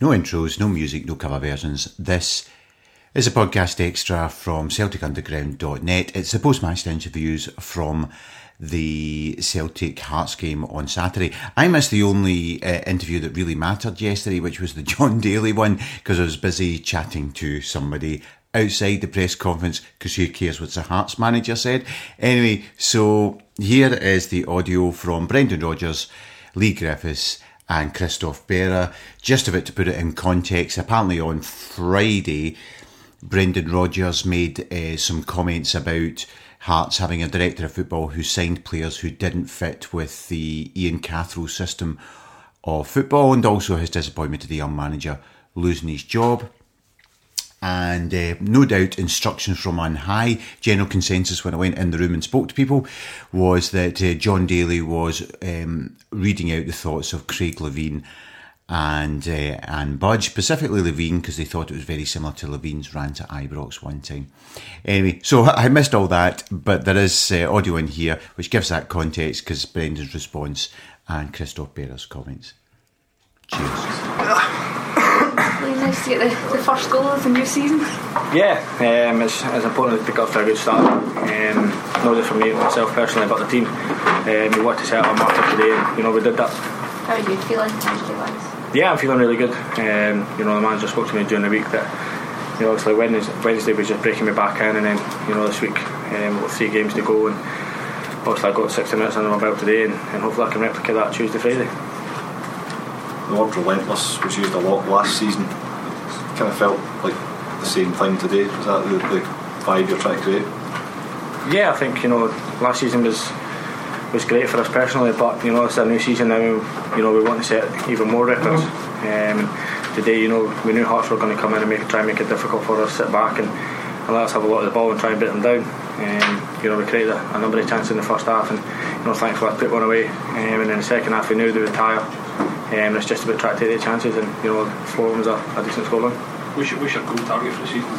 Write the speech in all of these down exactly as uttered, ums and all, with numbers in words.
No intros, no music, no cover versions. This is a podcast extra from Celtic Underground dot net. It's the post-match interviews from the Celtic Hearts game on Saturday. I missed the only uh, interview that really mattered yesterday, which was the John Daly one, because I was busy chatting to somebody outside the press conference, because who cares what the Hearts manager said. Anyway, so here is the audio from Brendan Rodgers, Leigh Griffiths and Christophe Berra. Just a bit to put it in context, apparently on Friday, Brendan Rodgers made uh, some comments about Hearts having a director of football who signed players who didn't fit with the Ian Cathro system of football, and also his disappointment to the young manager losing his job. And uh, no doubt instructions from on high. General consensus when I went in the room and spoke to people was that uh, John Daly was um, reading out the thoughts of Craig Levein and uh, and Budge, specifically Levein, because they thought it was very similar to Levein's rant at Ibrox one time. Anyway, so I missed all that, but there is uh, audio in here which gives that context, because Brendan's response and Christophe Berra's comments. Cheers. Really nice to get the, the first goal of the new season. Yeah, um, it's, it's important to pick up for a good start. Um, not just for me, myself personally, but the team. Um, we want to set up a marker today, and you know we did that. How are you feeling, injury-wise? Yeah, I'm feeling really good. Um, you know, the manager spoke to me during the week that you know, obviously Wednesday, Wednesday was just breaking me back in, and then you know this week um, we've got three games to go, and obviously I got sixty minutes under my belt today, and, and hopefully I can replicate that Tuesday, Friday. The word relentless was used a lot last season. It kind of felt like the same thing today. Was that the, the vibe you're trying to create? Yeah, I think you know last season was was great for us personally, but you know it's a new season now. You know we want to set even more records. Um, today, you know we knew Hearts were going to come in and make try and make it difficult for us, sit back and, and let us have a lot of the ball and try and beat them down. Um, you know we created a, a number of chances in the first half, and you know thankfully I put one away. Um, and in the second half we knew they would tire. Um, it's just about trying to take the chances, and you know, four of them was a, a decent scoreline. What's your, what's your goal target for the season?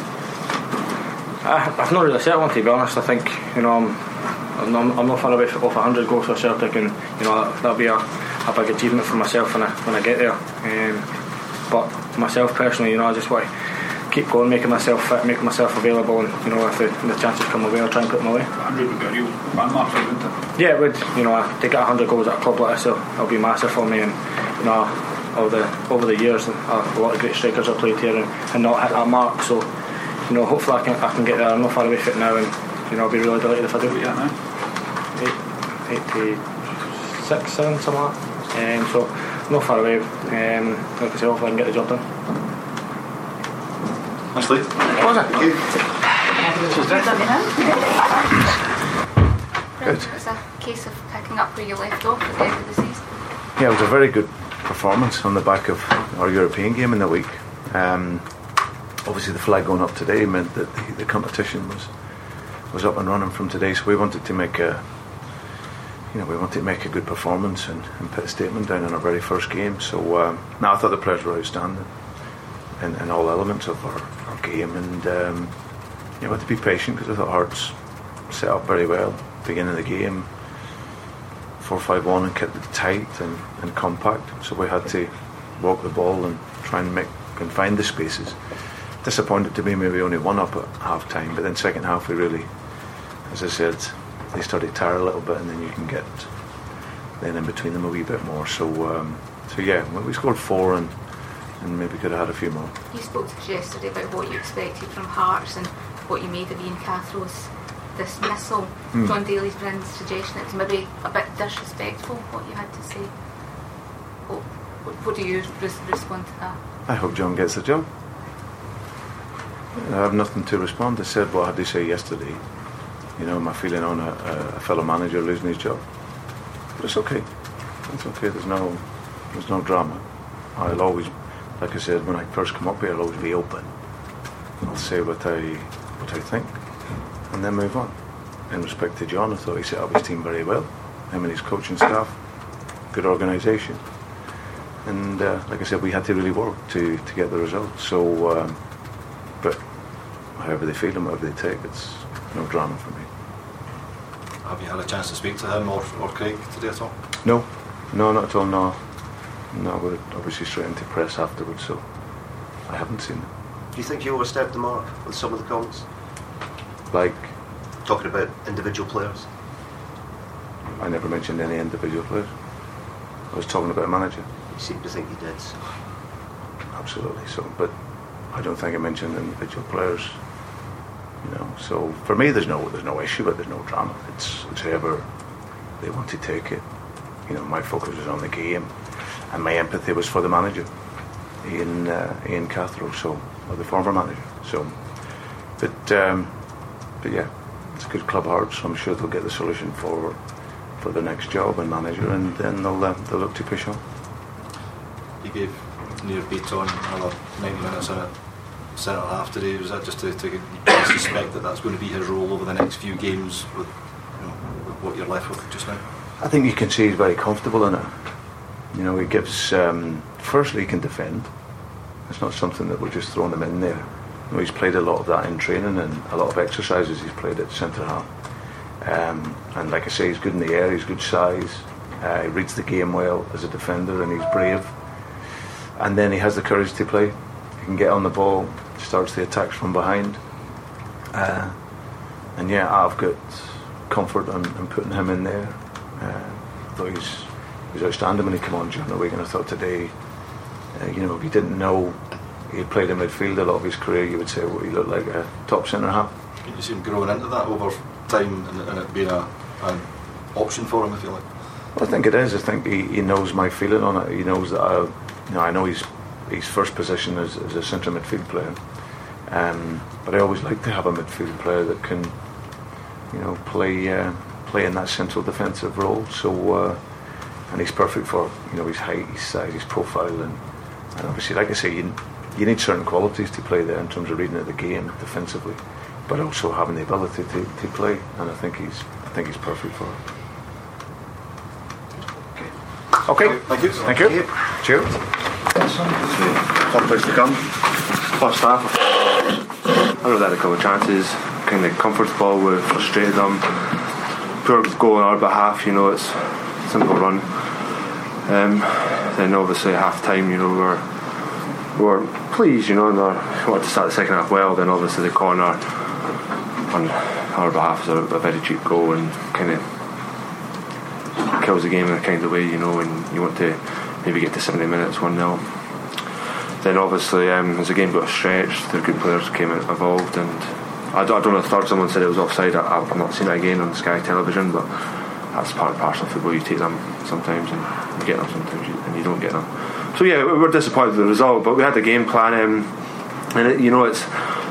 I, I've not really set one, to be honest. I think you know I'm I'm not, I'm not far away off one hundred goals for Celtic, and you know that, that'll be a, a big achievement for myself when I when I get there. Um, but myself personally, you know, I just want to keep going, making myself fit, making myself available, and you know if the, the chances come my way, I'll try and put them away. one hundred would be a real landmark, wouldn't it? Yeah, it would. You know, to get one hundred goals at a club like this, it'll, it'll be massive for me. And you know, over the over the years, a lot of great strikers have played here and, and not hit that mark. So, you know, hopefully I can I can get there. I'm not far away from it now, and you know, I'll be really delighted if I do. Yeah, now Eight, eighty-six, seven, something like that. Um, so, not far away. Um, like I say, hopefully I can get the job done. Thanks, Leigh. Was it? Thank you. Good. It's a case of picking up where you left off at the end of the season. Yeah, it was a very good performance on the back of our European game in the week. Um, obviously, the flag going up today meant that the, the competition was was up and running from today. So we wanted to make a, you know, we wanted to make a good performance and, and put a statement down in our very first game. So um, now I thought the players were outstanding in, in all elements of our, our game, and um, you know, we had to be patient because I thought Hearts set up very well. Beginning of the game, four five one, and kept it tight and, and compact, so we had to walk the ball and try and make and find the spaces. Disappointed to be maybe only one up at half time, but then second half we really, as I said, they started to tire a little bit, and then you can get then in between them a wee bit more. So um, so yeah, we scored four and and maybe could have had a few more. You spoke to us yesterday about what you expected from Hearts and what you made of Ian Cathro's dismissal. Mm. John Daly's been suggestion it was maybe a bit disrespectful what you had to say. What, what, what do you res- respond to that? I hope John gets the job. I have nothing to respond. I said what I had to say yesterday. You know, my feeling on a, a fellow manager losing his job. But it's okay. It's okay. There's no, there's no drama. I'll always, like I said, when I first come up here, I'll always be open. I'll say what I, what I think, and then move on. In respect to John, I thought he set up his team very well. Him and his coaching staff, good organisation, and uh, like I said, we had to really work to, to get the result. So, um, but however they feel and whatever they take, it's no drama for me. Have you had a chance to speak to him or, or Craig today at all? No, no, not at all. No, no, we're obviously straight into press afterwards, so I haven't seen them. Do you think you overstepped the mark with some of the comments? Like? Talking about individual players. I never mentioned any individual players. I was talking about a manager. You seem to think you did. So. Absolutely, so, but I don't think I mentioned individual players. You know, so for me, there's no there's no issue, but there's no drama. It's it's whoever they want to take it. You know, my focus was on the game, and my empathy was for the manager, Ian uh, Ian Cathro, so or the former manager. So, but um, but yeah, it's a good club, Hearts. So I'm sure they'll get the solution for for the next job and manager, and then they'll uh, they'll look to push on. You gave Nir Bitton another ninety minutes in a centre half today. Was that just to, to suspect that that's going to be his role over the next few games with, you know, with what you're left with just now? I think you can see he's very comfortable in it. You know, he gives. Um, firstly, he can defend. It's not something that we're just throwing him in there. You know, he's played a lot of that in training and a lot of exercises. He's played at centre half, um, and like I say, he's good in the air. He's good size. Uh, he reads the game well as a defender, and he's brave. And then he has the courage to play. He can get on the ball, starts the attacks from behind. Uh, and yeah, I've got comfort on, on putting him in there. Uh, I thought he was, he was outstanding when he came on during the week, and I thought today, uh, you know, if you didn't know he had played in midfield a lot of his career, you would say, well, he looked like a top centre half. Can you see him growing into that over time and, and it being a, an option for him, if you like? Well, I think it is. I think he, he knows my feeling on it. He knows that I, you know, I know his his first position is, is a centre midfield player, um, but I always like to have a midfield player that can, you know, play uh, play in that central defensive role. So, uh, and he's perfect for, you know, his height, his size, his profile, and, and obviously, like I say, you, you need certain qualities to play there in terms of reading of the game defensively, but also having the ability to, to play. And I think he's I think he's perfect for it. Okay, thank you. Thank you. Cheers. Tough place to come. First half, I know they had a couple of chances, kind of comfortable, we frustrated them. Poor goal on our behalf, you know, it's a simple run. Um, then obviously half time, you know, we were, we were pleased, you know, and we wanted to start the second half well. Then obviously the corner on our behalf is a, a very cheap goal and kind of kills the game in a kind of way, you know, and you want to maybe get to seventy minutes one nil. Then obviously um, as the game got stretched, the good players came involved, and I don't, I don't know, I thought someone said it was offside. I, I've not seen it again on Sky Television, but that's part and parcel of football. You take them sometimes and you get them sometimes you, and you don't get them. So yeah, we were disappointed with the result, but we had the game plan, um, and it, you know, it's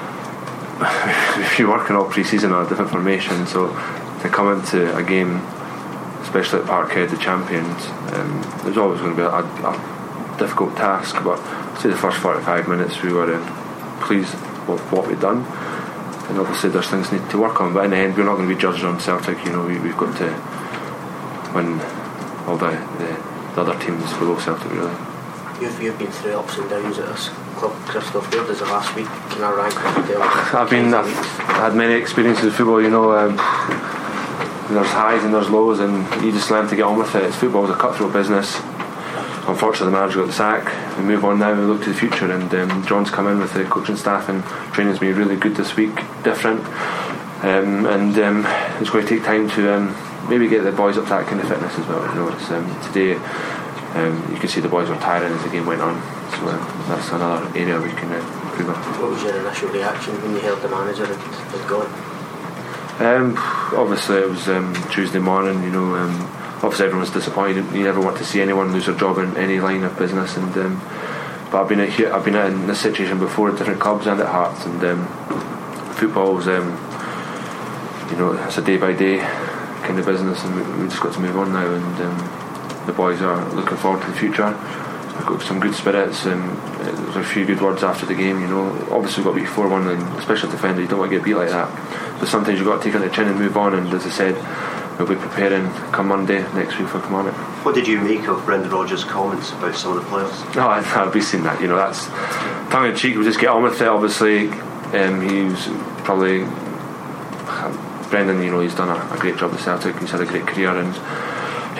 if you're working all pre-season on a different formation, so to come into a game, especially at Parkhead, the champions, um, there's always going to be a, a difficult task, but say the first forty-five minutes we were uh, pleased with what we'd done, and obviously there's things need to work on, but in the end we're not going to be judged on Celtic. You know, we, we've got to win all the, the, the other teams below Celtic, really. You've, you've been through ups and downs at this club, Christoph. Where does the last week can I rank with you? I've been I've had many experiences with football, you know. Um, there's highs and there's lows, and you just learn to get on with it. It's football is a cutthroat business. Unfortunately, the manager got the sack. We move on now and look to the future, and um, John's come in with the coaching staff, and training's been really good this week, different, um, and um, it's going to take time to um, maybe get the boys up to that kind of fitness as well. You know, it's um, today um, you can see the boys were tiring as the game went on, so uh, that's another area we can uh, improve on. What was your initial reaction when you heard the manager had, had gone? Um, obviously it was um, Tuesday morning, you know, um, obviously everyone's disappointed. You never want to see anyone lose their job in any line of business, and um, but I've been here, I've been in this situation before at different clubs and at Hearts, and um, football's um, you know, it's a day by day kind of business, and we, we just got to move on now, and um, the boys are looking forward to the future. We've got some good spirits, and there's a few good words after the game, you know. Obviously we've got beat four one, and especially a defender, you don't want to get beat like that, but sometimes you've got to take on the chin and move on, and as I said, we'll be preparing come Monday next week for Kilmarnock. What did you make of Brendan Rodgers' comments about some of the players? No, I've, I've been seeing that, you know, that's tongue in cheek. We just get on with it. Obviously um, he's probably Brendan, you know, he's done a, a great job at Celtic. He's had a great career, and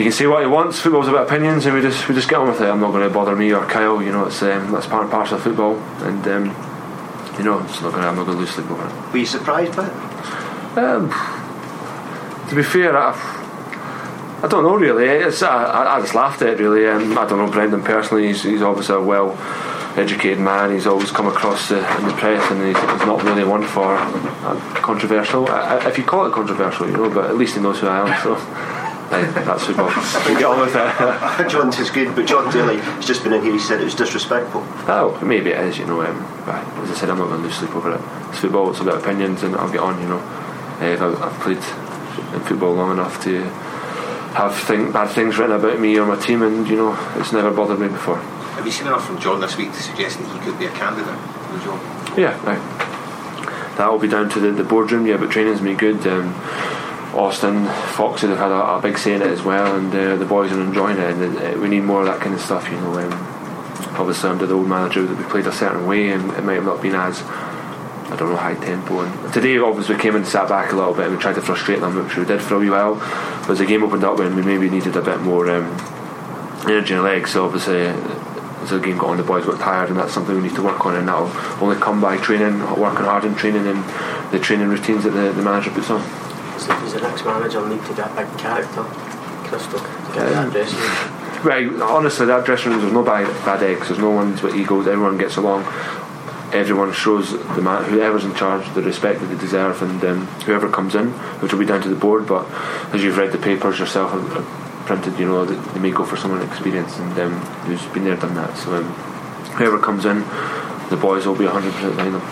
he can say what he wants. Football's about opinions, and we just we just get on with it. I'm not going to bother me or Kyle. You know, it's um, that's part and parcel of football, and um, you know, it's not going. I'm not going to lose sleep over it. Were you surprised by it? Um, to be fair, I, I don't know really. It's I, I just laughed at it really. Um, I don't know Brendan personally. He's, he's obviously a well educated man. He's always come across the, in the press, and he's, he's not really one for uh, controversial. I, if you call it controversial, you know, but at least he knows who I am. So. Aye, that's football. We get on with it. John is good, but John Daly has just been in here. He said it was disrespectful. Oh, maybe it is, you know. Um, but as I said, I'm not going to lose sleep over it. It's football. It's about opinions, and I'll get on. You know, uh, I've played in football long enough to have think, bad things written about me or my team, and you know, it's never bothered me before. Have you seen enough from John this week to suggest that he could be a candidate for the job? Yeah, right. That will be down to the, the boardroom. Yeah, but training's been good. Um, Austin, Foxy, they've had a, a big say in it as well, and uh, the boys are enjoying it, and uh, we need more of that kind of stuff, you know. Um, obviously under the old manager that we played a certain way, and it might have not been as, I don't know, high tempo, and today obviously we came and sat back a little bit and we tried to frustrate them, which we did for a wee while, but as the game opened up and we maybe needed a bit more um, energy and legs, so obviously uh, as the game got on, the boys got tired, and that's something we need to work on, and that'll only come by training, working hard in training, and the training routines that the, the manager puts on. Is the next manager need to get a big character, Crystal, to get um, that dressing room? Right, honestly, that dressing room, there's no bad, bad eggs, there's no ones with egos, everyone gets along, everyone shows the man, whoever's in charge, the respect that they deserve, and um, whoever comes in, which will be down to the board, but as you've read the papers yourself, uh, printed, you know, they may go for someone experienced and um, who's been there, done that, so um, whoever comes in, the boys will be one hundred percent behind them.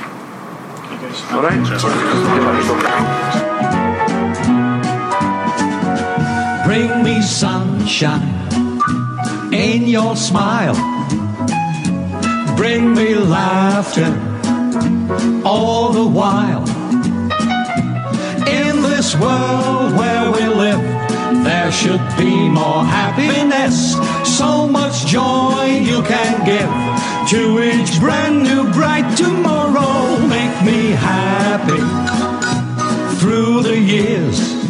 Alright? Bring me sunshine in your smile. Bring me laughter all the while. In this world where we live, there should be more happiness. So much joy you can give to each brand new bright tomorrow. Make me happy through the years.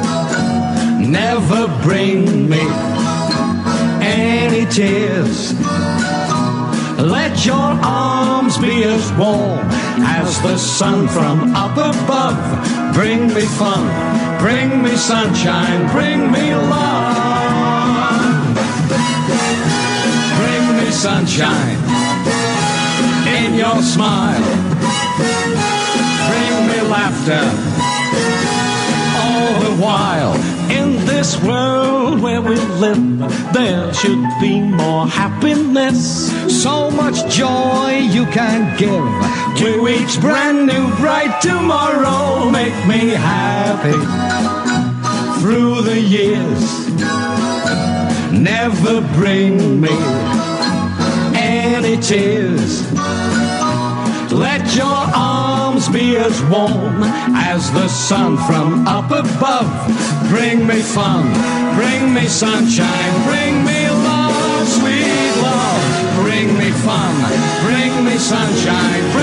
Never bring me any tears. Let your arms be as warm as the sun from up above. Bring me fun, bring me sunshine, bring me love. Bring me sunshine in your smile. Bring me laughter all the while. In this world where we live, there should be more happiness. So much joy you can give to each brand new bright tomorrow. Make me happy through the years. Never bring me any tears. Let your arms be as warm as the sun from up above. Bring me fun, bring me sunshine, bring me love, sweet love. Bring me fun, bring me sunshine,